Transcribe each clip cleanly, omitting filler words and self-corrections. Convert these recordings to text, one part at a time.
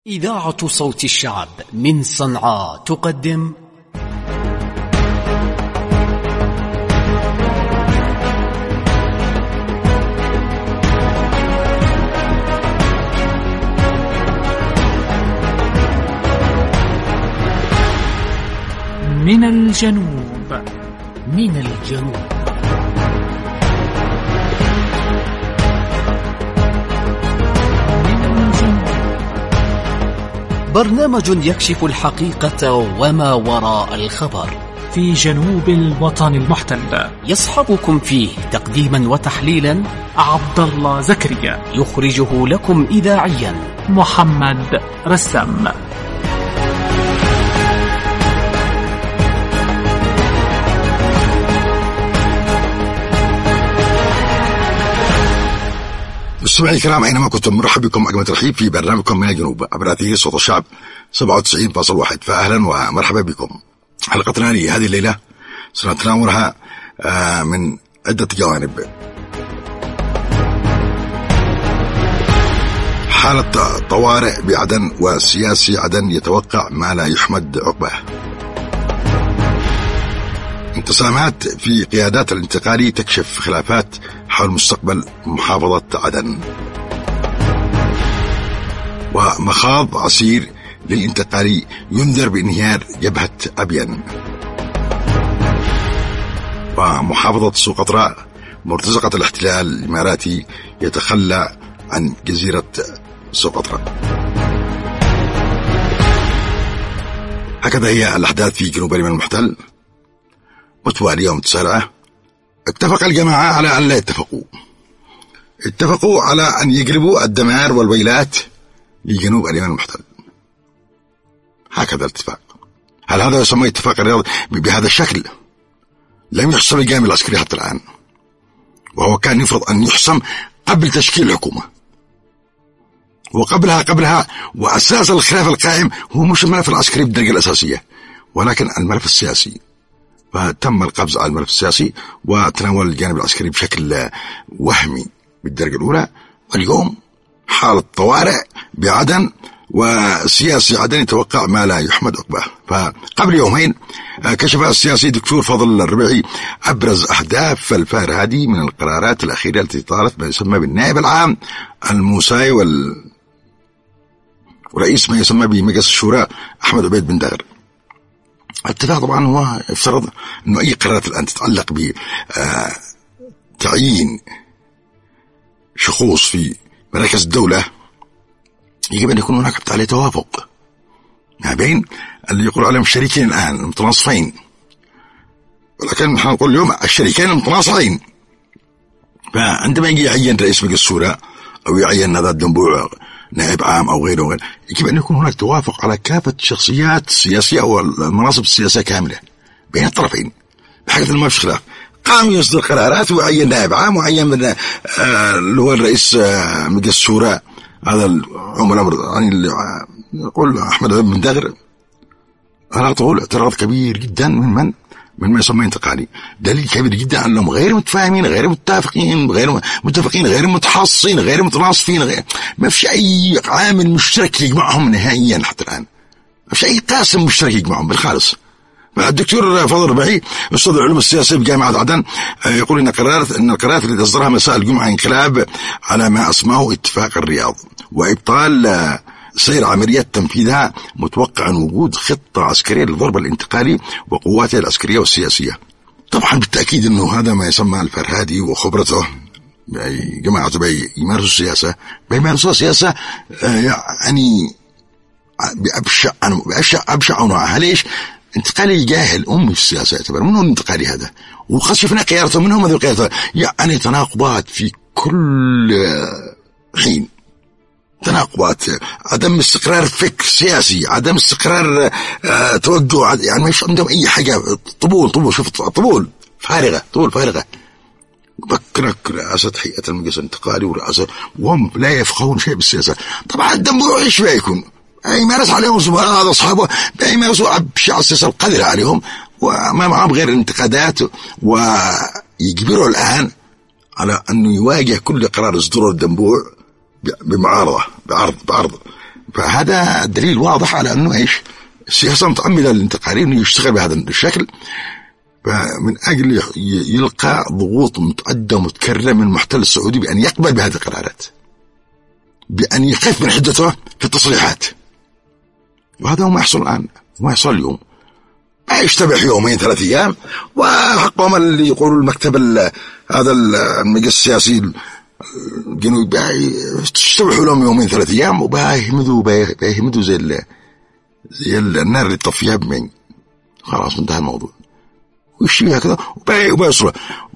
إذاعة صوت الشعب من صنعاء تقدم من الجنوب. من الجنوب. برنامج يكشف الحقيقة وما وراء الخبر في جنوب الوطن المحتل. يصحبكم فيه تقديما وتحليلا عبد الله زكريا، يخرجه لكم إذاعيا محمد رسام. مستمعي الكرام، اينما كنتم مرحب بكم اجمل ترحيب في برنامجكم من الجنوب عبر اثير صوت الشعب 97.1. فاهلا ومرحبا بكم. حلقتنا لهذه الليله سنتناولها من عده جوانب. حالة طوارئ بعدن وسياسي عدن يتوقع ما لا يحمد عقباه. انقسامات في قيادات الانتقالي تكشف خلافات حول مستقبل محافظة عدن. ومخاض عسير للانتقالي ينذر بانهيار جبهة أبين. ومحافظة سقطرى مرتزقة الاحتلال الإماراتي يتخلى عن جزيرة سقطرى. هكذا هي الأحداث في جنوب اليمن المحتل متوالية ومتسارعة. اتفق الجماعة على أن لا يتفقوا. اتفقوا على أن يقلبوا الدمار والويلات لجنوب اليمن المحتل. هكذا الاتفاق. هل هذا يسمى اتفاق الرياض بهذا الشكل؟ لم يحسم الجانب العسكري حتى الآن، وهو كان يفرض أن يحسم قبل تشكيل الحكومة، وقبلها وأساس الخلاف القائم هو مش الملف العسكري بالدرجة الأساسية، ولكن الملف السياسي. فتم القبض على الملف السياسي وتناول الجانب العسكري بشكل وهمي بالدرجة الأولى. واليوم حالة طوارئ بعدن وسياسي عدن يتوقع ما لا يحمد عقباه. فقبل يومين كشف السياسي دكتور فضل الربيعي أبرز أهداف الفارهادي من القرارات الأخيرة التي طالت ما يسمى بالنائب العام الموساي ورئيس ما يسمى بمجلس الشورى أحمد عبيد بن دغر. الاتفاق طبعا هو يفترض أنه أي قرارات الآن تتعلق بتعيين شخوص في مراكز الدولة يجب أن يكون هناك عليه توافق ما بين اللي يقول عليهم الشريكين الآن المتناصفين، ولكن نحن نقول اليوم الشريكين المتناصعين. فعندما يجي يعين رئيس مجلس الشورى أو يعين هذا الدنبوع نائب عام أو غيره، يجب أن يكون هناك توافق على كافة الشخصيات السياسية أو المناصب السياسية كاملة بين الطرفين بحاجة ما فيش خلاف. قام يصدر قرارات ويعين نائب عام ويعين من اللي هو الرئيس مجلس الشورى هذا العملاء يعني اللي يقول أحمد عبيد بن دغر. على طول اعتراض كبير جدا من ما يسمى انتقالي. دليل كبير جدا أنهم غير متفاهمين، غير متفقين، غير متحصين، غير متناصفين، ما فيش أي عامل مشترك يجمعهم نهائيا حتى الآن. ما فيش أي قاسم مشترك يجمعهم بالخالص. الدكتور فضل الربيعي أستاذ العلوم السياسية بجامعة عدن يقول إن القرارات التي أصدرها مساء الجمعة انقلاب على ما أسماه اتفاق الرياض وإبطال سير عملية تنفيذها، متوقع وجود خطة عسكرية للضرب الانتقالي وقواته العسكرية والسياسية. طبعا بالتأكيد أنه هذا ما يسمى الفرهادي وخبرته جماعة بيمارسوا السياسة يعني بأبشع أنواعها. ليش؟ انتقالي جاهل أمي في السياسة يعتبر منه الانتقالي هذا، وقد شفنا قيادته منهم هذه القيادة يعني تناقضات في كل حين، تناقضات، عدم استقرار فكر سياسي، عدم استقرار توجه، يعني ما عندهم أي حاجة. طبول شوف طبول فارغة. بكرك رئاسة هيئة المجلس الانتقالي ورئاسة وهم لا يفقهون شيء بالسياسة. طبعا الدنبوع ايش بيكون يمارس عليهم هذا أصحابه يمارسوا أبشع السياسة القذرة عليهم، وما معهم غير الانتقادات، ويجبروا الآن على أنه يواجه كل قرار يصدره الدنبوع بمعارضة بعرض فهذا دليل واضح على أنه إيش السياسة متعمدة للانتقالي أنه يشتغل بهذا الشكل، فمن أجل يلقى ضغوط متعدة ومتكررة من المحتل السعودي بأن يقبل بهذه القرارات، بأن يخف من حدته في التصريحات. وهذا هو ما يحصل الآن، ما يحصل اليوم. ما يشتبح يومين 3 أيام، وحقهم اللي يقولوا المكتب هذا المجلس السياسي الجنوبي تشتبحوا لهم يومين 3 أيام وبيهمدوا زي النار اللي تطفيها بمين، خلاص انتهى الموضوع. ويشتبه هكذا وبيصره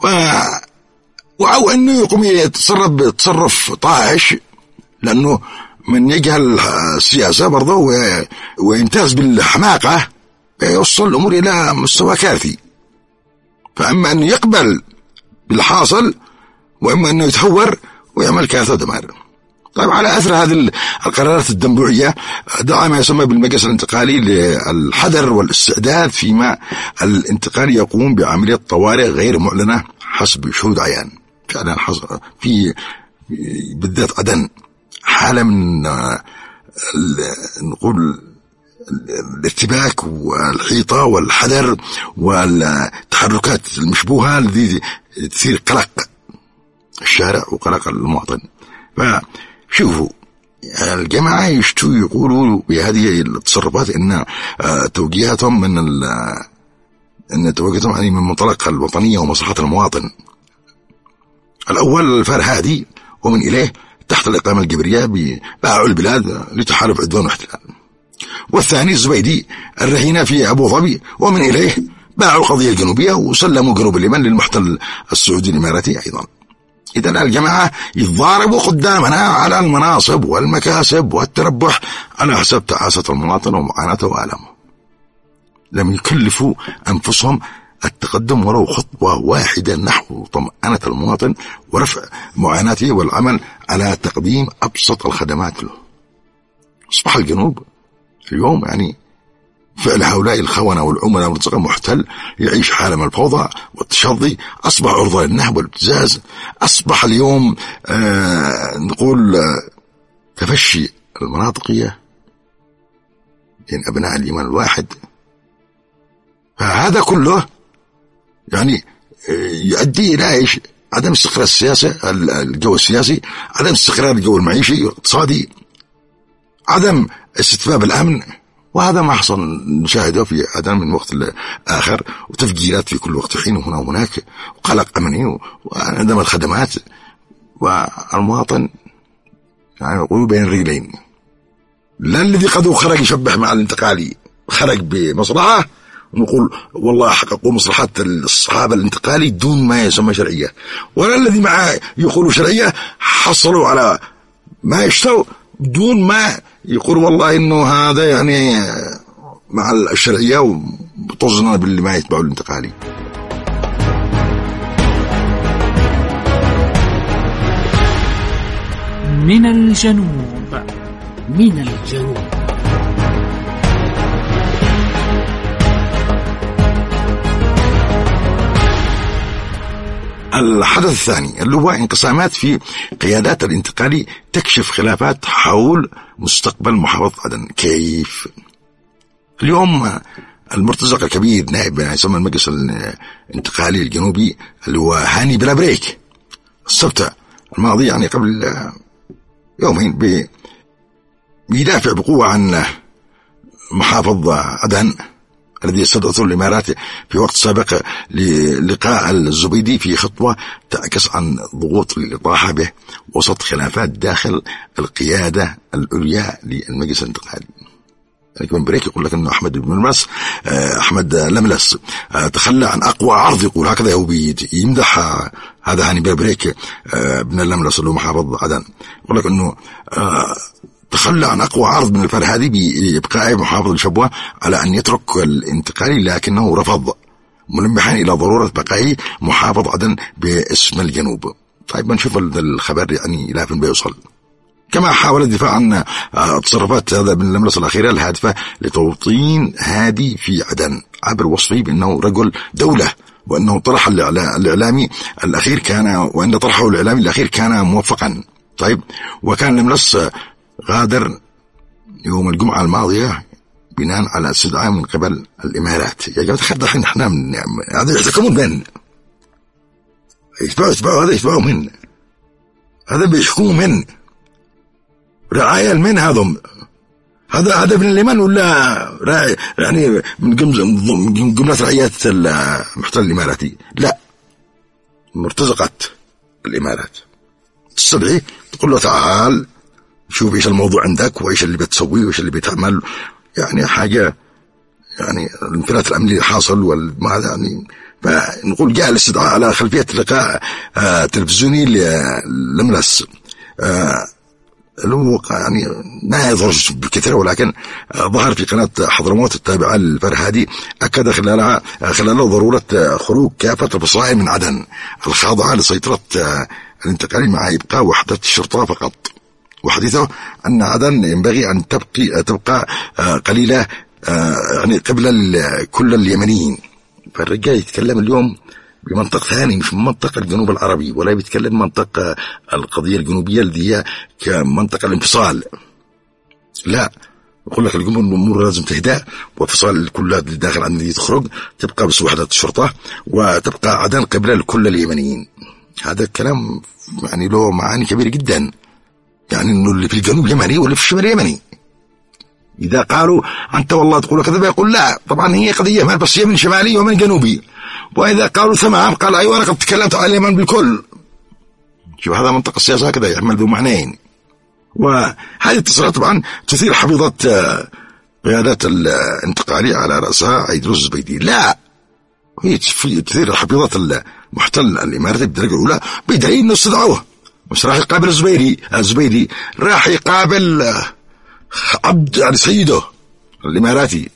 أو أنه يقوم يتصرف طائش، لأنه من يجهل السياسة برضه ويمتاز بالحماقة يوصل الأمور إلى مستوى كارثي. فأما أنه يقبل بالحاصل، وإما أنه يتهور ويعمل كارثة ودمار. طيب على أثر هذه القرارات الدموية دعا ما يسمى بالمجلس الانتقالي للحذر والاستعداد فيما الانتقالي يقوم بعملية طوارئ غير معلنة حسب شهود عيان. فعلا حصل في بالذات عدن حالة من نقول الارتباك والحيطة والحذر والتحركات المشبوهة التي تثير قلق الشارع وقلق المواطن. فشوفوا الجماعة يشتوا يقولوا بهذه التصرفات إن توجيهاتهم من منطلق الوطنية ومصلحة المواطن. الأول الفرهادي ومن إليه تحت الإقامة الجبرية باعوا البلاد لتحالف عدوان واحتلال. والثاني الزبيدي الرهينة في أبو ظبي ومن إليه باعوا القضية الجنوبية وسلموا جنوب اليمن للمحتل السعودي الإماراتي أيضا. إذن الجماعة يتضاربوا قدامنا على المناصب والمكاسب والتربح على حسب تعاسة المواطن ومعاناته وآلامه. لم يكلفوا أنفسهم التقدم ولو خطوة واحدة نحو طمأنة المواطن ورفع معاناته والعمل على تقديم أبسط الخدمات له. أصبح الجنوب اليوم يعني فعل هؤلاء الخونة والعملاء والمنطقة محتل يعيش حالة من الفوضى والتشظي، أصبح عرضة للنهب والابتزاز، أصبح اليوم نقول تفشي المناطقية بين أبناء الإيمان الواحد. فهذا كله يعني يؤدي إلى إيش؟ عدم استقرار السياسة، الجو السياسي، عدم استقرار الجو المعيشي والاقتصادي، عدم استتباب الأمن. وهذا ما حصل نشاهده في عدن من وقت آخر، وتفجيرات في كل وقت حين وهنا وهناك، وقلق أمني وعندما الخدمات، والمواطن يعني يقول بين الرجلين. لا الذي قد خرج يشبح مع الانتقالي خرج بمصلحة ونقول والله حققوا مصلحة الصحابة الانتقالي دون ما يسمى شرعية، ولا الذي معه يقولوا شرعية حصلوا على ما يشتروا دون ما يقول والله إنه هذا يعني مع الشرعية وطزنا باللي ما يتبعوا الانتقالي. من الجنوب. من الجنوب. الحدث الثاني اللي هو انقسامات في قيادات الانتقالي تكشف خلافات حول مستقبل محافظة عدن. كيف؟ اليوم المرتزق الكبير نائب يسمى المجلس الانتقالي الجنوبي اللي هو هاني بلا بريك السبت الماضي يعني قبل يومين بيدافع بقوة عن محافظ عدن الذي استدعته الإمارات في وقت سابق للقاء الزبيدي في خطوة تعكس عن ضغوط الإطاحة به وسط خلافات داخل القيادة العليا للمجلس الانتقالي. كمان بريك يقول لك أنه أحمد لملس تخلى عن أقوى عرض، يقول هكذا هو يمدح هذا هاني بريك ابن اللملس اللي هو محافظ عدن، يقول لك أنه تخلى عن أقوى عرض من الفرهادي بإبقاء محافظ الشبوة على أن يترك الانتقالي، لكنه رفض ملمحا إلى ضرورة بقاء محافظ عدن باسم الجنوب. طيب نشوف الخبر يعني إلى فين بيوصل. كما حاول الدفاع عن تصرفات هذا ابن اللملس الأخيرة الهادفة لتوطين هادي في عدن عبر وصفه بأنه رجل دولة، وأنه طرح الإعلامي الأخير وأن طرحه الإعلامي الأخير كان موفقا. طيب وكان لملس غادر يوم الجمعة الماضية بناء على استدعاء من قبل الإمارات. يا جماعة خد الحين احنا هذا يحتكمون من يتبعوا هذا يتبعوا من هذا بيحكموا من رعاية من هذا ابن اليمن ولا يعني من جملة رعايات المحتل الإماراتي؟ لا، مرتزقة الإمارات تستدعي تقول له تعال شوف ايش الموضوع عندك وايش اللي بتسويه وايش اللي بتعمل. يعني حاجة يعني الانفلات الأمني اللي حاصل والما يعني فنقول جاء الاستدعاء على خلفية لقاء تلفزيوني لملس له يعني ما يظهر بكثير، ولكن ظهر في قناة حضرموت التابعة للفرهادي أكد خلاله ضرورة خروج كافة الفصائل من عدن الخاضعة لسيطرة الانتقالي مع إبقاء وحدة الشرطة فقط. وحديثه أن عدن ينبغي أن تبقى قليلة يعني قبل كل اليمنيين. فالرجال يتكلم اليوم بمنطق ثاني مش من منطق الجنوب العربي، ولا بيتكلم منطق القضية الجنوبية اللي هي كمنطق الانفصال. لا، يقول لك الأمور لازم تهدأ وانفصال كل اللي داخل عندنا تخرج، تبقى بس وحدة الشرطة وتبقى عدن قبل كل اليمنيين. هذا الكلام يعني له معاني كبيرة جدا، يعني انه اللي في الجنوب يمني واللي في الشمال يمني. اذا قالوا انت والله تقول كذا يقول لا، طبعا هي قضيه ما بس يمن شمالي ومن جنوبي. واذا قالوا تمام قال ايوه انا قد تكلمت على اليمن بالكل. شوف هذا منطق السياسه كذا يعمل ذو معنيين. وهذه التصريحات طبعا تثير حفيظه قيادات الانتقاليه على راسها عيدروس الزبيدي. لا، هي تثير حفيظه المحتل الاماراتي بالدرجه الاولى بدليل انه استدعوه مش راح يقابل الزبيدي راح يقابل عبد يعني سيده الإماراتي.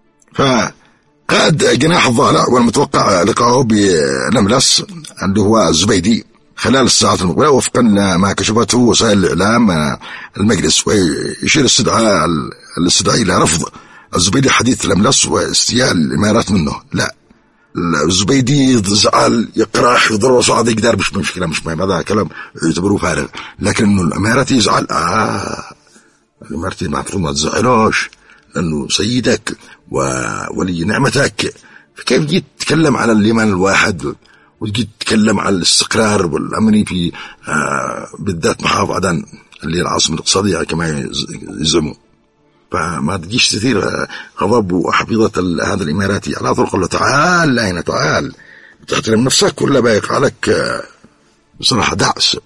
فقاد جناح الضالع والمتوقع لقاءه بنملس اللي هو الزبيدي خلال الساعات المقبلة وفقا لما كشفته وسائل الإعلام المجلس. ويشير الاستدعاء إلى رفض الزبيدي حديث الأملس واستياء الإمارات منه. لا، الزبيدي زعل يقرح يضرب صعد يقدر مش مشكلة مش مهم، هذا كلام يعتبروه فارغ. لكن الإماراتي يزعل الإماراتي المفروض ما تزعلوش لأنه سيدك وولي نعمتك. فكيف جيت تتكلم على اليمن الواحد وجيت تتكلم على الاستقرار والأمني في بالذات محافظة عدن اللي هي العاصمة الاقتصادية كما يزعموا؟ فما تجيش تثير غضب وحفيظة هذا الإماراتي على طول. قل له تعال هنا تعال تحترم نفسك ولا بايق عليك بصراحة دعس.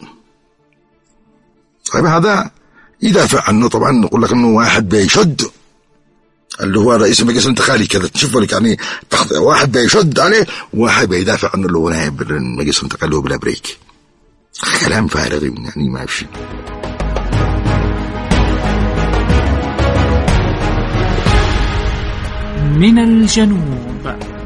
طيب هذا يدافع عنه طبعا نقول لك انه واحد بيشد اللي هو رئيس المجلس الانتقالي كذا تشوف لك يعني واحد بيشد عليه وواحد بيدافع عنه اللي هو نائب المجلس الانتقالي هو بلا بريك. كلام فارغ يعني ما في شيء. من الجنوب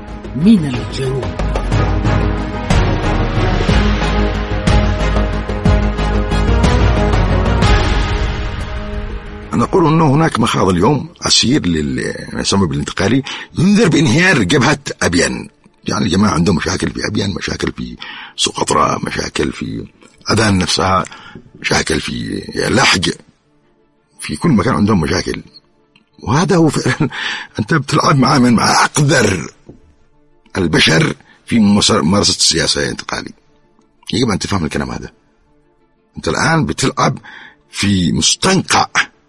نقول أنه هناك مخاض اليوم أسير ما يسمى بالانتقالي ينذر بانهيار جبهة أبين. يعني الجماعة عندهم مشاكل في أبين، مشاكل في سقطرى، مشاكل في عدن نفسها، مشاكل في لحج، في كل مكان عندهم مشاكل. وهذا هو فعلا أنت بتلعب مع أقدر البشر في ممارسة السياسة يا انتقالي. يجب أن تفهم الكلام هذا. أنت الآن بتلعب في مستنقع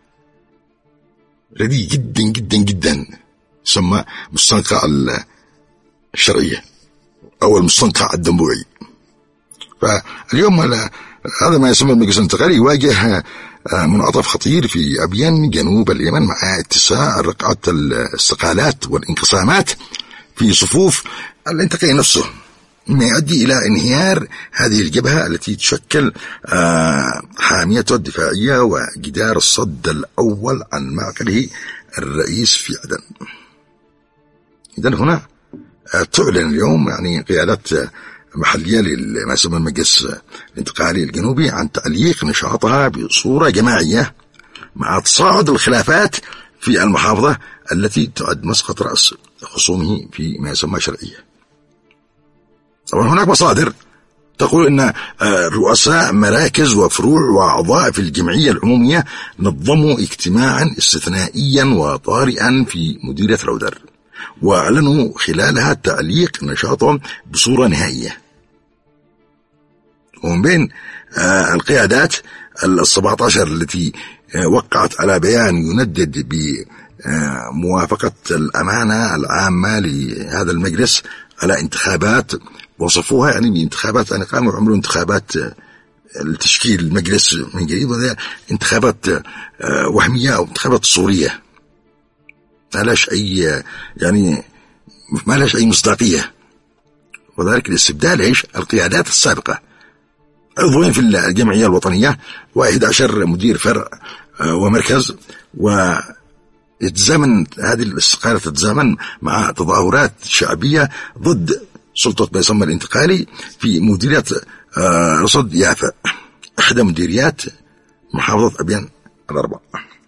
رديء جدا جدا جدا يسمى مستنقع الشرعية أو المستنقع الدموعي. فاليوم هذا ما يسمى المجلس الانتقالي يواجه منعطف خطير في أبين جنوب اليمن مع اتساع رقعة الاستقالات والانقسامات في صفوف الانتقالي نفسه، مما يؤدي إلى انهيار هذه الجبهة التي تشكل حاميته الدفاعية وجدار الصد الأول عن معقله الرئيس في عدن. إذن هنا تعلن اليوم يعني قيادات محلية لما يسمى المجلس الانتقالي الجنوبي عن تعليق نشاطها بصورة جماعية مع تصاعد الخلافات في المحافظة التي تعد مسقط رأس خصومه في ما يسمى شرعية. طبعا هناك مصادر تقول إن رؤساء مراكز وفروع وأعضاء في الجمعية العمومية نظموا اجتماعا استثنائيا وطارئا في مديرية الأودر، وأعلنوا خلالها تعليق نشاطهم بصورة نهائية. ومن بين القيادات 17 التي وقعت على بيان يندد بموافقة الأمانة العامة لهذا المجلس على انتخابات وصفوها يعني بانتخابات، يعني قاموا عملوا انتخابات التشكيل المجلس من جديد، وهذه انتخابات وهمية أو انتخابات صورية ما لهاش أي يعني ما لهاش أي مصداقية، وذلك لاستبدال ايش القيادات السابقة. عضوين في الجمعية الوطنية و11 مدير فرع ومركز، ويتزامن هذه الاستقالة تتزامن مع تظاهرات شعبية ضد سلطة بيصمة الانتقالي في مديرية رصد يافا، إحدى مديريات محافظة أبين الأربع.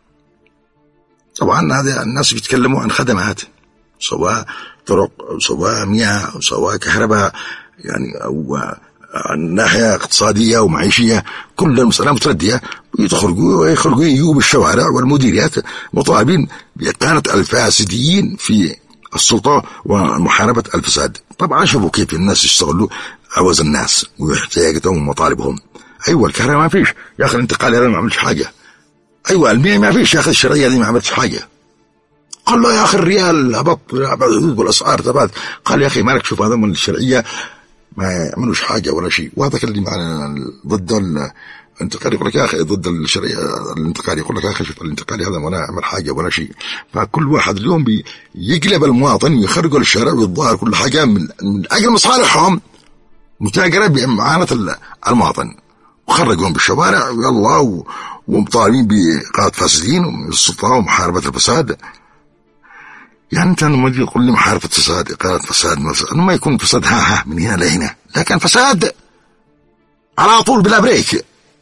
طبعا هذا الناس بيتكلموا عن خدمات، سواء طرق أو سواء مياه أو سواء كهرباء، يعني أو عن ناحية اقتصادية ومعيشية، كل المسألة متردية. يخرجوا يجوا بالشوارع والمديريات مطالبين بإقالة الفاسدين في السلطة ومحاربة الفساد. طبعا شوفوا كيف الناس يشتغلوا عوز الناس واحتياجاتهم ومطالبهم. أيوة الكهرباء ما فيش يا أخي، الانتقال هذا ما عملش حاجة. أيوة المياه ما فيش يا أخي، الشرعية دي ما عملتش حاجة. قال له يا أخي الريال هبط والأسعار تبعت. قال يا أخي مالك، شوف هذا من الشرعية ما يعملوش حاجة ولا شيء. وهذا اللي معنا ضد الانتقال يقول لك يا أخي ضد الشرعية، الانتقال يقول لك يا أخي شوف الانتقال هذا ولا يعمل حاجة ولا شيء. فكل واحد اليوم بيقلب المواطن ويخرجوا للشارع ويتظاهر كل حاجة من أجل مصالحهم متاجرة بمعاناة المواطن، وخرجوهم بالشوارع ويلا ومطالبين بإقالة فاسدين ومن السلطة ومحاربة الفساد. يعني أنت لما تقول لي محاربة فساد إقالة فساد ما يكون فساد ها من هنا لهنا، لكن فساد على طول بلا بريك،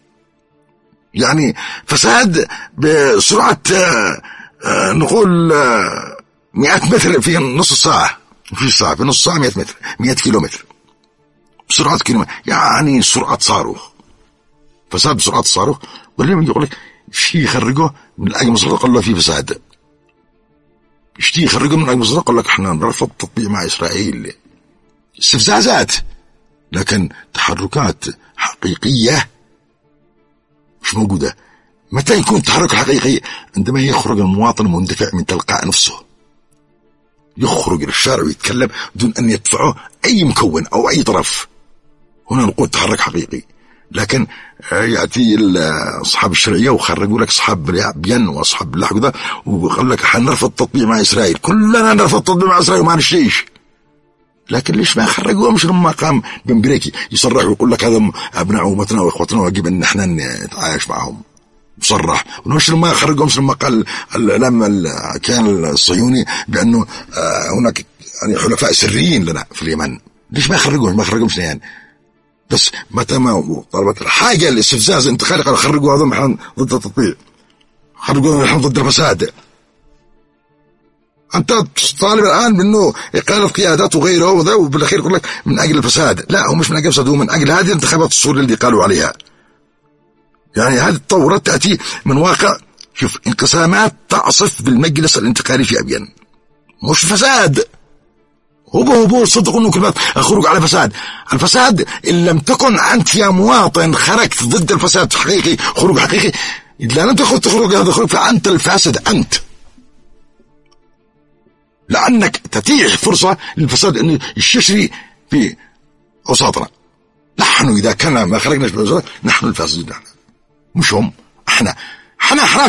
يعني فساد بسرعة نقول 100 متر في نص ساعة، في ساعة في نص ساعة 100 متر 100 كيلومتر بسرعة كيلومتر، يعني سرعة صاروخ. فساد بسرعة الصاروخ. واللي يقول لك شيء يخرجه من أجل مصر قال له في فساد، شيء يخرجه من أجل مصر قال لك احنا نرفض التطبيع مع إسرائيل. استفزازات، لكن تحركات حقيقية مش موجودة. متى يكون تحرك حقيقي؟ عندما يخرج المواطن مندفع من تلقاء نفسه، يخرج للشارع ويتكلم دون أن يدفعه أي مكون أو أي طرف، هنا نقول تحرك حقيقي. لكن يأتي أصحاب الشرعية وخرجوا لك أصحاب بين وأصحاب اللحق ده وقال لك حنرفض التطبيع مع إسرائيل، كلنا نرفض التطبيع مع إسرائيل وما نشتيش. لكن ليش ما خرجوه؟ مش لما قام بن بريكي يصرح ويقول لك هذا أبناء أمتنا وإخوتنا ويجب أن احنا نتعايش معهم، مصرح. ومش لما خرجوه، مش لما قال لما كان الصهيوني بأنه هناك يعني حلفاء سريين لنا في اليمن. ليش ما خرجوه؟ ما خرجوهمش يعني. بس متى ما طلبت الحاجة الاستفزاز انتقالي قالوا خرجوا هذا محن ضد التطبيع، خرجوا محن ضد الفساد. أنت طالب الآن منه إقالة قيادات وغيره وذا، وبالأخير يقول لك من أجل الفساد. لا، هو مش من أجل الفساد، هو من أجل هذه الانتخابات السورية اللي قالوا عليها. يعني هذه التطورات تأتي من واقع. شوف انقسامات تعصف بالمجلس الانتقالي في أبين، مش فساد. هو صدقوا انه كلمات خروج على فساد. الفساد ان لم تكن انت يا مواطن خرجت ضد الفساد حقيقي، خروج حقيقي، اذا لم تخرج هذا الخروج فانت الفاسد انت، لانك تتيح فرصه للفساد انه يشتري في اوساطنا. نحن اذا كان ما خرجناش بالفساد نحن الفاسدين، نحن مش هم. احنا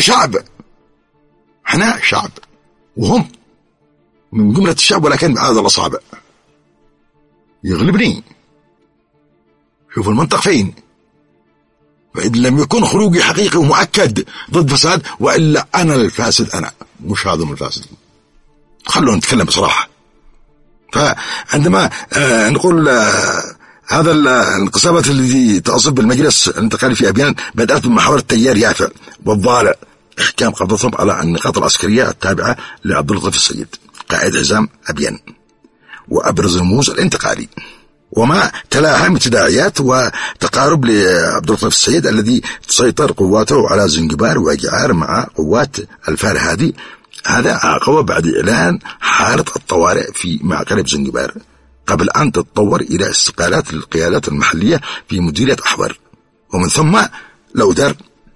شعب وهم من جملة الشعب، ولكن بهذا الأصابع يغلبني. شوفوا المنطق فين. فإذا لم يكن خروجي حقيقي ومؤكد ضد فساد، وإلا أنا الفاسد، أنا مش هذا من الفاسدين. خلونا نتكلم بصراحة. فعندما نقول هذا الانقسامات التي تعصف بالمجلس الانتقالي في أبيان بدأت من محاولة تيار يافع والضالع إحكام قبضتهم على النقاط العسكرية التابعة لعبد اللطيف السيد قائد حزام أبين وأبرز رموز الانتقالي. وما تلاها من تداعيات وتقارب لعبد اللطيف السيد الذي تسيطر قواته على زنجبار وجعار مع قوات الفرهادي. هذا عقب بعد إعلان حالة الطوارئ في معقلة زنجبار قبل أن تتطور إلى استقالات القيادات المحلية في مديرية أحبر ومن ثم لودر.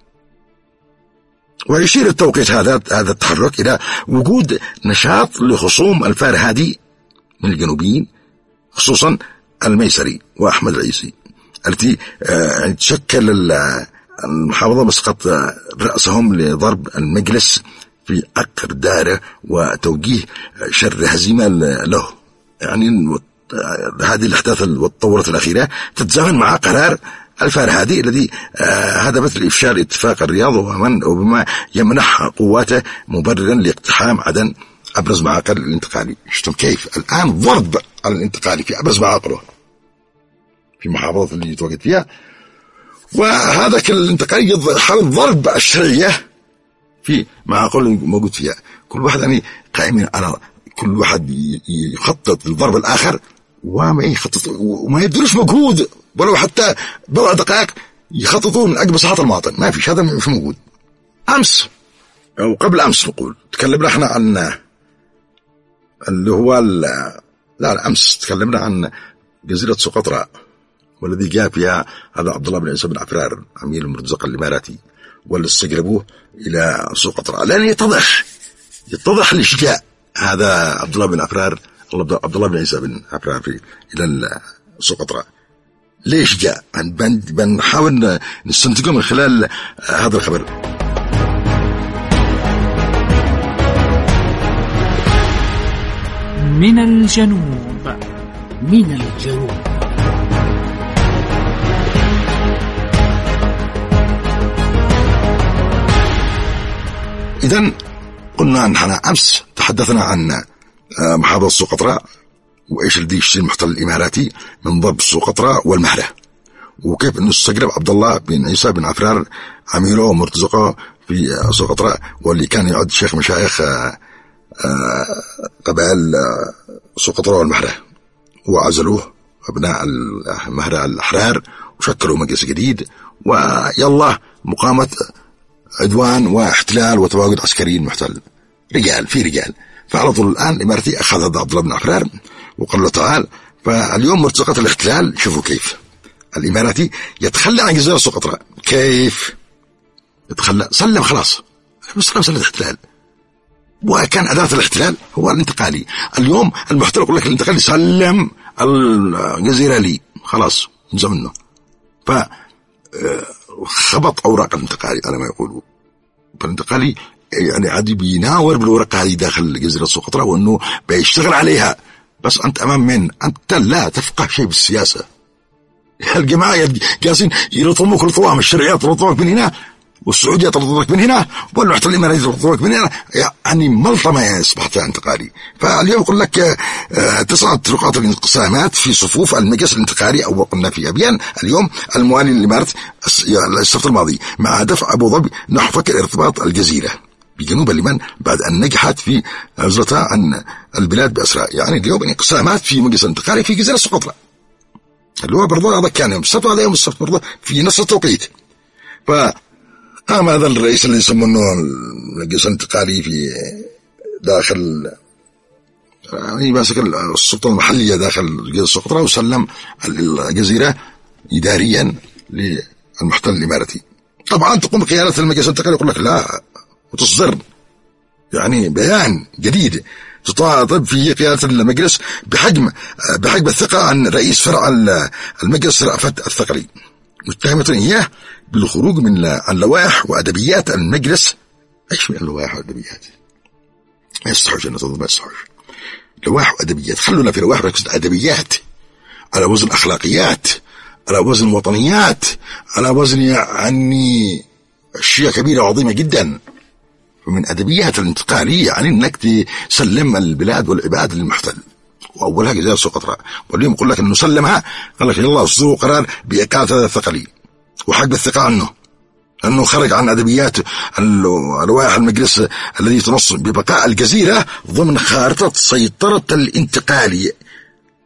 ويشير التوقيت هذا التحرك إلى وجود نشاط لخصوم الفرهادي من الجنوبيين خصوصا الميسري وأحمد العيسي التي تشكل المحافظة مسقط رأسهم لضرب المجلس في عقر داره وتوجيه شر هزيمة له. يعني هذه الأحداث والتطورات الأخيرة تتزامن مع قرار الفرهادي الذي هدفت لإفشال اتفاق الرياض وبما يمنح قواته مبررا لاقتحام عدن أبرز معاقل الانتقالي. شفتم كيف الآن ضرب الانتقالي في أبرز معاقله في محافظة اللي يتواجد فيها، وهذا الانتقالي يحاول ضرب الشرعية في معاقل موجود فيها. كل واحد يعني قائمين على كل واحد يخطط لضرب الآخر وما يخطط وما يبذلوش مجهود ولو حتى بضع دقائق يخططون من أجل مصلحة المواطن. ما فيش، هذا مش موجود. أمس أو قبل أمس نقول تكلمنا احنا عن اللي هو لا أمس تكلمنا عن جزيرة سقطرى والذي جاء فيها هذا عبد الله بن عيسى بن عفرار أمير المرتزقة الإماراتي واللي استجلبوه إلى سقطرى، لأن يتضح ليش جاء هذا عبد الله بن عفرار عبد الله بن عيسى بن عفرار إلى سقطرى. ليش جاء؟ بنحاول نستنتجه من خلال هذا الخبر. من الجنوب. من الجنوب. إذن قلنا نحن أمس تحدثنا عن محافظة سقطرى وإيش الذي يشتري المحتل الإماراتي من ضرب سقطرى والمهرة، وكيف أنه استجلب عبد الله بن عيسى بن عفرار أميره ومرتزقه في سقطرى، واللي كان يعد شيخ مشايخ قبائل سقطرى والمهرة، وعزلوه أبناء المهرة الأحرار وشكلوا مجلس جديد ويلا مقامة عدوان واحتلال وتواجد عسكري محتل. رجال فعلى طول الآن الإماراتي أخذ هذا عبد الله بن عفرار وقال له تعال. فاليوم مرتزقة الاحتلال شوفوا كيف الإماراتي يتخلى عن جزيرة سقطرى. كيف يتخلى؟ سلم خلاص، سلم الاحتلال، وكان أداة الاحتلال هو الانتقالي. اليوم المحتل يقول لك الانتقالي سلم الجزيرة لي، خلاص نزل منه. فخبط أوراق الانتقالي على ما يقولوا. فالانتقالي يعني عادي بيناور بالورقة هذه داخل جزيرة سقطرى وأنه بيشتغل عليها. بس أنت أمام من؟ أنت لا تفقه شيء بالسياسة. الجماعة جالسين يرطموك رطوام، الشرعيات ترطموك من هنا والسعودية ترطموك من هنا والمحتل الإماراتي ترطموك من هنا، يعني ملطمة أصبحت انتقالي. فاليوم يقول لك 9 نقاط الانقسامات في صفوف المجلس الانتقالي، أو قلنا في أبيان اليوم الموالي للإمارات السبت الماضي مع دفع أبو ظبي نحو فك ارتباط الجزيرة بجنوب اليمن بعد أن نجحت في عزلتها عن البلاد بأسرع. يعني اليوم انقسامات في مجلس الانتقالي في جزيرة سقطرى، اللي هو برضه هذا كان يوم السبت، هذا يوم السبت برضه في نفس التوقيت. فقام هذا الرئيس اللي يسمونه المجلس الانتقالي في داخل يعني ماسك السلطة المحلية داخل جزيرة سقطرى وسلم الجزيرة إداريا للمحتل الإماراتي. طبعا تقوم قيادة المجلس الانتقالي يقول لك لا وتصدر يعني بيان جديد تطالب فيه قيادة المجلس بحجم الثقة عن رئيس فرع المجلس رأفت الثقلي، متهمة إياه بالخروج عن لوائح وأدبيات المجلس. إيش من اللوائح وأدبيات؟ ما يستحوش أن تظل، ما يستحوش لوائح وأدبيات. خلونا في لوائح وأدبيات على وزن أخلاقيات، على وزن وطنيات، على وزن يعني أشياء كبيرة وعظيمة جدا. ومن أدبيات الانتقالية يعني أنك تسلم البلاد والعباد للمحتل، وأولها جزيرة سقطرى. واليوم يقول لك أنه سلمها، قال لك يلا اصدروا قرار بإقالة هذا الثقلي وحجب الثقة عنه، أنه خرج عن أدبيات لوائح المجلس الذي تنص ببقاء الجزيرة ضمن خارطة سيطرة الانتقالي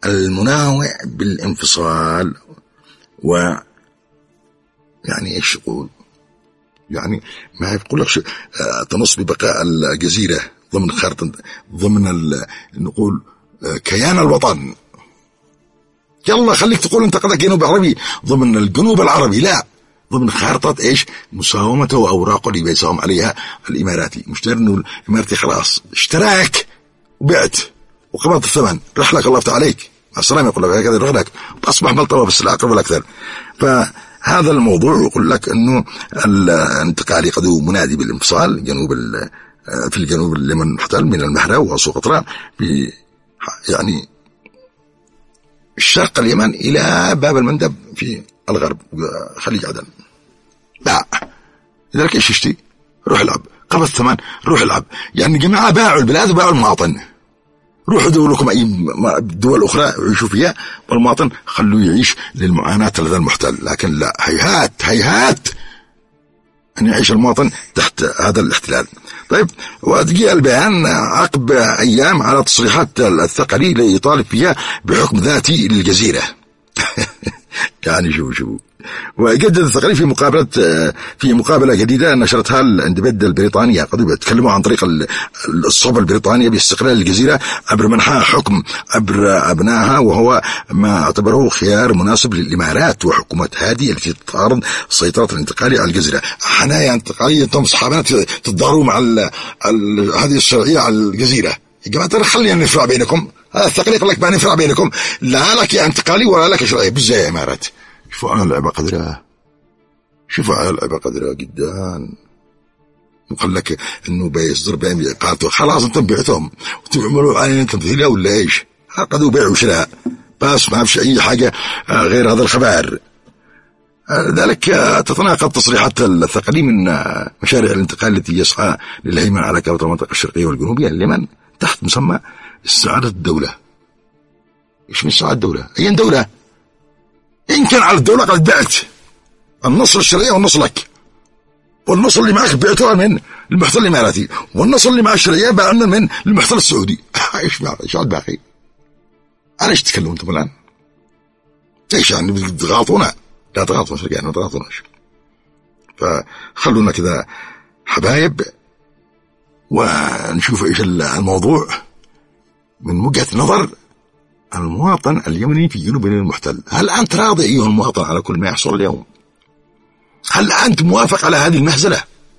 المناوئ بالانفصال. ويعني ايش يقول؟ يعني ما يقول لك تنص ببقاء الجزيرة ضمن خارطة، ضمن نقول كيان الوطن. يلا خليك تقول انت قضاء جنوب عربي ضمن الجنوب العربي، لا، ضمن خارطة ايش؟ مساومته واوراقه اللي بيساوم عليها الاماراتي. مش دار انه الاماراتي خلاص اشتراك وبعت وقبضت الثمن، رحلك الله يفتح عليك مع السلامة، يقول لك هكذا رحلك، أصبح ملطمة بس العقرب الأكثر. فهذا الموضوع يقول لك أنه الانتقالي قد منادي بالانفصال في الجنوب اليمن محتل من المحرة وسقطرى يعني الشرق اليمن إلى باب المندب في الغرب خليج عدن. باع لذلك ايش يشتي؟ روح العب، قبض الثمن، روح العب. يعني جماعة باعوا البلاد وباعوا المواطن. روحوا دولكم أي دول أخرى يعيشوا فيها، والمواطن خلوه يعيش للمعاناة لدى المحتل. لكن لا، هيهات أن يعيش المواطن تحت هذا الاحتلال. طيب، وتجي البيان عقب أيام على تصريحات الثقلي ليطالب فيها بحكم ذاتي للجزيرة. يعني شو وجدد الثقلي في مقابلة جديدة نشرتها الاندبندنت البريطانية. قد يتكلموا عن طريق الصوبة البريطانية باستقلال الجزيرة عبر منحها حكم عبر أبنائها، وهو ما اعتبره خيار مناسب للإمارات وحكومة هذه التي تعارض سيطرة الانتقالي على الجزيرة. حنايا انتقالية انتم اصحابنا تتضاروا مع هذه الشرعية على الجزيرة. يا جماعة خلينا نفرع بينكم. هذا الثقلي يقول لك ما نفرع بينكم، لا لك يا انتقالي ولا لك شرعية. بالزي يا إمارات، شوفوا على اللعبة قدرها جدا. وقال لك انه بيصدر بيان بإيقافته، خلاص انتم بعتهم وتعملوا علينا تمثيلية ولا ايش؟ قدوا بيع وشراء بس ما فيش اي حاجة غير هذا الخبر. ذلك تتناقض تصريحات الثقلي من مشاريع الانتقال التي يسعى للهيمنة على كافة المنطقة الشرقية والجنوبية لليمن تحت مسمى استعادة الدولة. ايش من استعادة الدولة؟ اي دولة؟ إن كان على الدولة قد بعت النصر الشرعي والنصر لك، والنصر اللي معك بعتوها من المحتل الإماراتي، والنصر اللي مع الشرعية باعنا من المحتل السعودي. إيش عاد باقي؟ علاش تتكلموا أنتم الآن؟ إيش يعني تغاطونا؟ لا تغاطونا شرعيا، ما تغاطوناش. فخلونا كذا حبايب ونشوف إيش الموضوع من وجهة نظر المواطن اليمني في جنوب المحتل. هل أنت راضي أيها المواطن على كل ما يحصل اليوم؟ هل أنت موافق على هذه المهزلة؟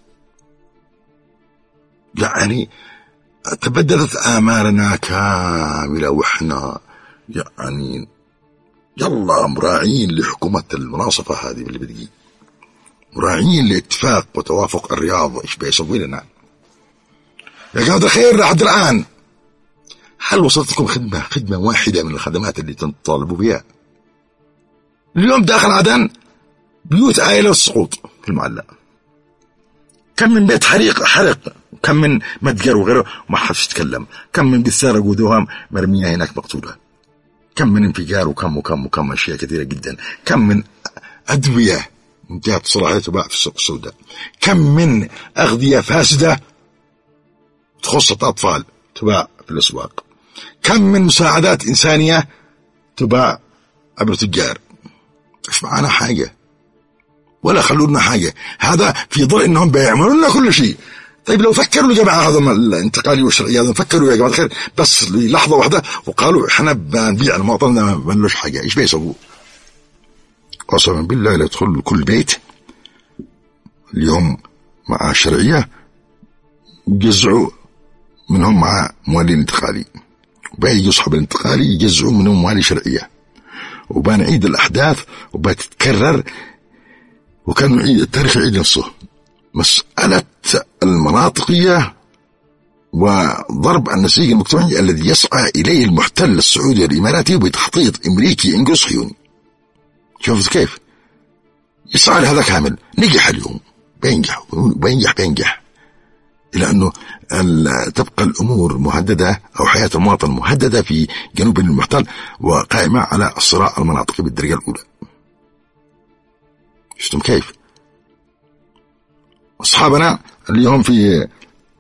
يعني تبددت آمالنا كاملة، وإحنا يعني يلا مراعين لحكومة المناصفة هذه اللي بدقي، مراعين لاتفاق وتوافق الرياض. إيش بيسوي لنا يا جماعة الخير لحد الآن؟ هل وصلت لكم خدمة واحدة من الخدمات اللي تطالبوا بها؟ اليوم داخل عدن بيوت عائلة السقوط في المعلق، كم من بيت حرق، كم من متجر وغيره ما حدش يتكلم، كم من بثارة قدوها مرمية هناك مقتولة، كم من انفجار وكم أشياء كثيرة جدا، كم من أدوية انتهت صلاحيتها تباع في السوق السوداء، كم من أغذية فاسدة تخص الأطفال تباع في الأسواق، كم من مساعدات إنسانية تباع عبر تجار. مش معنا حاجة ولا خلونا حاجة، هذا في ظل إنهم بيعملوا لنا كل شيء. طيب لو فكروا يا جماعة هذا الانتقالي والشرعي هذا، فكروا يا جماعة الخير بس للحظة واحدة وقالوا إحنا بنبيع المواطن ما بنلوش حاجة، إيش بيسووا؟ قسما بالله يدخل كل بيت اليوم مع الشرعية يجزعوا منهم مع موالي الانتقالي، وباقي يصحب الانتقالي يجزعوا منهم موالي شرعية، وبنعيد الأحداث وبتتكرر، وكان التاريخ يعيد نفسه. مسألة المناطقية وضرب النسيج المجتمعي الذي يسعى إليه المحتل السعودي الإماراتي بتخطيط أمريكي إنجليزي صهيوني. شوفت كيف يسعى لهذا كامل؟ نجح اليوم، بينجح إلى أنه تبقى الأمور مهددة أو حياة المواطن مهددة في جنوب المحتل وقائمة على الصراع المناطقي بالدرجة الأولى. شفتم كيف؟ أصحابنا اللي هم في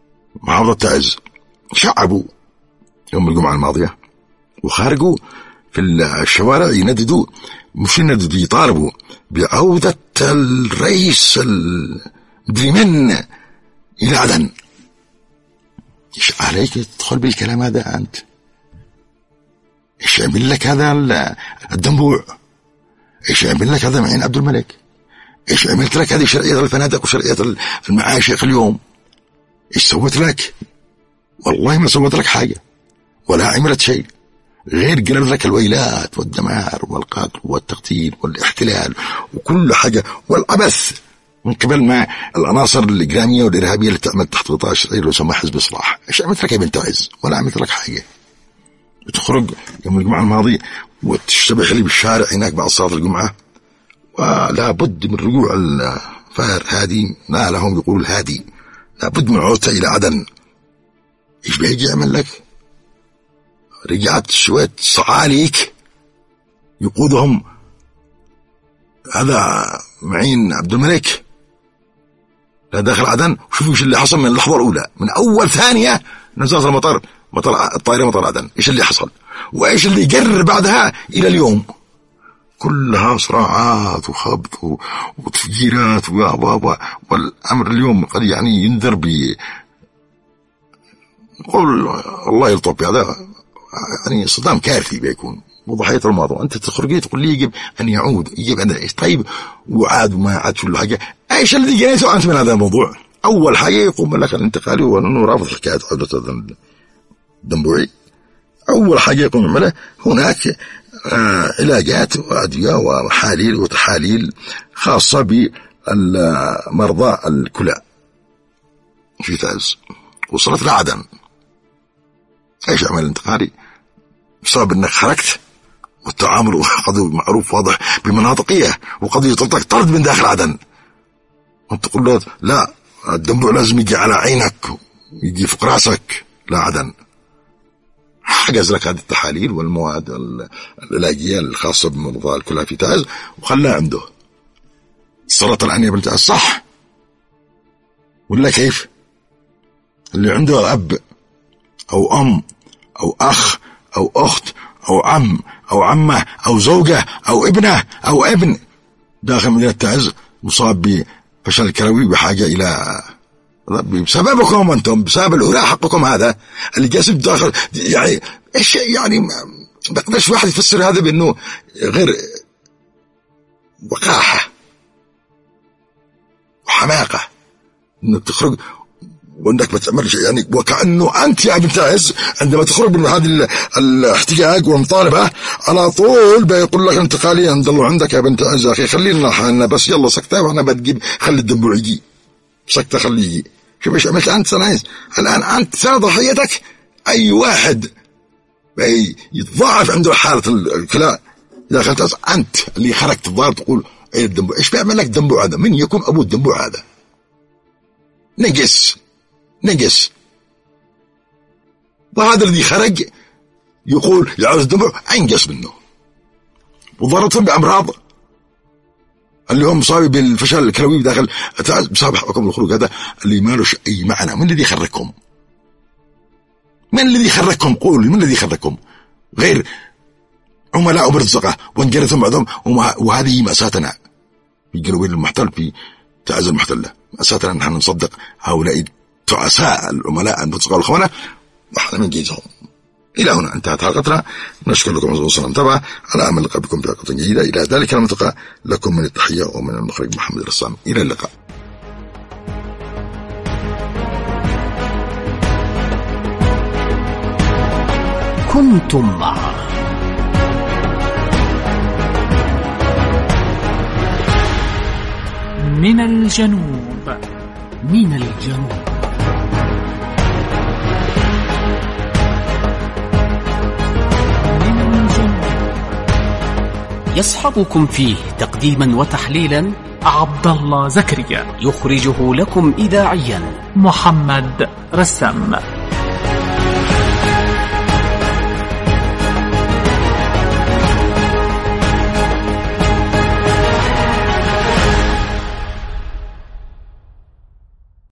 محافظة تعز شعبوا يوم الجمعة الماضية وخارجوا في الشوارع ينددوا، مش ينددوا، يطالبوا بعودة الرئيس مدري من إلى عدن. إيش عليك تدخل بالكلام هذا أنت؟ إيش يعمل لك هذا الدنبوع؟ إيش يعمل لك هذا معين عبد الملك؟ إيش عملت لك هذه شرعية الفنادق وشرعية المعاشق اليوم؟ إيش سوت لك؟ والله ما سوت لك حاجة ولا عملت شيء غير قلب لك الويلات والدمار والقتل والتقتيل والاحتلال وكل حاجة والعبث من قبل ما العناصر الإجرامية والإرهابية اللي تعمل تحت غطاء الشرعية اللي يسمى حزب إصلاح. إيش عملت لك يا بنت عز؟ ولا عملت لك حاجة. وتخرج يوم الجمعة الماضي وتشتبح لي بالشارع هناك بعد صلاة الجمعة، ولا بد من رجوع الفار هادي، لا لهم يقولوا الهادي، لا بد من عودته إلى عدن. إيش بيجي يعمل لك؟ رجعت شوية صعاليك يقودهم هذا معين عبد الملك لا داخل عدن. وشوفوا ايش اللي حصل من اللحظة الأولى، من أول ثانية نزلت المطار، الطائرة مطار عدن، ايش اللي حصل وايش اللي يقرر بعدها إلى اليوم. كلها صراعات وخبط وتفجيرات والأمر اليوم قد يعني ينذر قول الله يلطف هذا يعني صدام كارثي بيكون وضحية الموضوع. أنت تخرجي تقول لي يجب أن يجب أن إيش؟ طيب وعاد وما عاد كل حاجة. إيش الذي جنيته أنت من هذا الموضوع؟ أول حاجة يقوم ملك الانتقالي وأنه رافض حكاية عودة الدنبوعي. أول حاجة يقوم عمله هناك علاجات وأدوية ومحاليل وتحاليل خاصة بالمرضى الكلى في تعز، وصلت لعدن. ايش عمل الانتقالي؟ بسبب انك خرجت والتعامل قضية معروف واضح بمناطقية وقضية طلتك طرد من داخل عدن، وانت تقول له لا الدنبوع لازم يجي على عينك يجي فوق راسك لا عدن. حجز لك هذه التحاليل والمواد العلاجية الخاصة بمرضى الكلى في تعز وخلاها عنده. صارت الآن يا بنت الصح ولا كيف؟ اللي عنده أب أو أم أو أخ أو أخت أو عم أو عمة أو زوجة أو ابنة أو ابن داخل مدينة تعز مصاب بفشل كلوي بحاجة إلى بسببكم أنتم، بسبب الهراء حقكم هذا اللي جالس داخل. يعني إيش يعني ما بقدرش واحد يفسر هذا بأنه غير وقاحة وحماقة إنك تخرج وانك ما تعملش يعني وكأنه انت يا بنت عز عندما تخرج من هذا الاحتجاج والمطالبة على طول بيقول لك انتقاليا ضلوا عندك يا بنت عز. اخي خلينا حالنا بس، يلا سكتة وانا بتجيب خلي الدنبوع يجي سكتة خليه يجي. شوف ايش عملت انت سنعيز الان، انت سنة ضحيتك. اي واحد يتضاعف عنده حالة الكلى داخل انت اللي خرجت الضار تقول ايه الدنبوع. ايش بيعمل لك الدنبوع هذا؟ من يكون ابو الدنبوع هذا؟ نجس. وهذا الذي خرج يقول يعوز الدنبوع انجس منه وضرتهم بأمراض اللي هم مصابي بالفشل الكلوي داخل بسبب حقكم الخروج هذا اللي ما لهش أي معنى. من الذي خرجكم؟ قول من الذي خرجكم غير عملاء وبرزقة وانجلتهم بعضهم. وهذه مأساتنا في جنوب المحتل في تعز المحتلة. مأساتنا نحن نصدق هؤلاء تعساء العملاء المرتزقة والخونة وحنا من جيزهم. إلى هنا انتهت حلقتنا. نشكر لكم عزيزي وسلام طبعا على أمل اللقاء بكم في حلقة جديدة. إلى ذلك الملتقى لكم من التحية ومن المخرج محمد الرسام. إلى اللقاء. كنتم مع من الجنوب. يصحبكم فيه تقديما وتحليلا عبد الله زكريا. يخرجه لكم إذاعيا محمد رسام.